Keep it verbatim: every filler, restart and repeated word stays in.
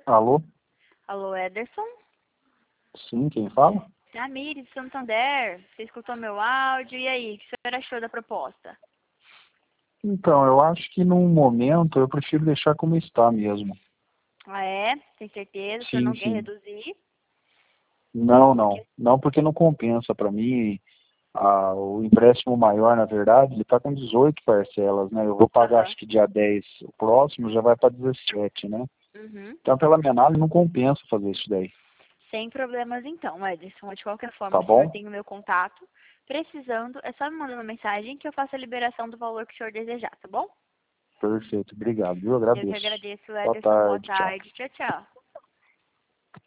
Alô? Alô, Ederson? Sim, quem fala? É a Miri, de Santander. Você escutou meu áudio, e aí, o que você achou da proposta? Então, eu acho que num momento eu prefiro deixar como está mesmo. Ah, é? Tem certeza? Você Sim, não quer sim. reduzir? Não, não. Porque... Não porque não compensa para mim. Ah, o empréstimo maior, na verdade, ele está com dezoito parcelas, né? Eu vou pagar, Aham. acho que dia dez o próximo, já vai para dezessete, né? Uhum. Então, pela minha análise, não compensa fazer isso daí. Sem problemas então, Ederson. De qualquer forma, Tá o senhor bom? tem o meu contato. Precisando, é só me mandar uma mensagem que eu faço a liberação do valor que o senhor desejar, tá bom? Perfeito. Obrigado, viu? Eu que Agradeço. agradeço, Boa Ederson. Boa tarde. Tchau. tarde. Tchau, tchau.